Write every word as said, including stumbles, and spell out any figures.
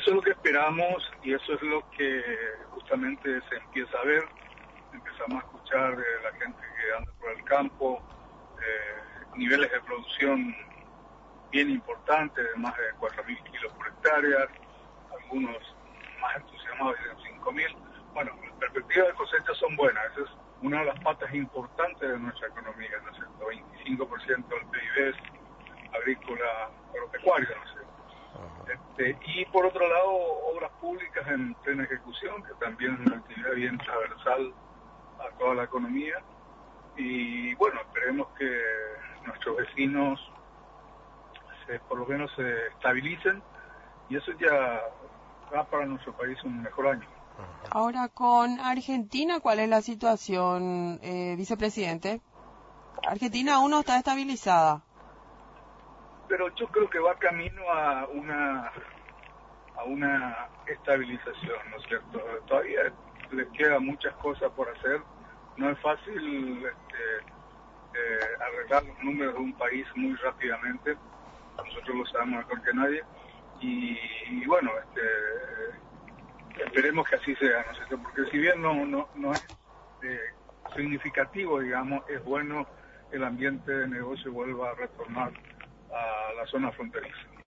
eso es lo que esperamos y eso es lo que justamente se empieza a ver. Empezamos a escuchar de la gente que anda por el campo, eh, niveles de producción bien importantes, de más de cuatro mil kilos por hectárea, algunos más entusiasmados dicen cinco mil. Bueno, las perspectivas de cosecha son buenas, esa es una de las patas importantes de nuestra economía, ¿no es cierto? veinticinco por ciento del P I B es agrícola agropecuaria, ¿no es cierto? Este, y por otro lado, obras públicas en plena ejecución, que también es una actividad bien transversal a toda la economía. Y bueno, esperemos que nuestros vecinos se, por lo menos se estabilicen, y eso ya da para nuestro país un mejor año. Ahora, con Argentina, ¿cuál es la situación, eh, vicepresidente? Argentina aún no está estabilizada. Pero yo creo que va camino a una a una estabilización, ¿no es cierto? Todavía les quedan muchas cosas por hacer. No es fácil este, eh, arreglar los números de un país muy rápidamente. Nosotros lo sabemos mejor que nadie. Y, y bueno, este, esperemos que así sea, ¿no es cierto? Porque si bien no, no, no es eh, significativo, digamos, es bueno el ambiente de negocio vuelva a retornar a la zona fronteriza.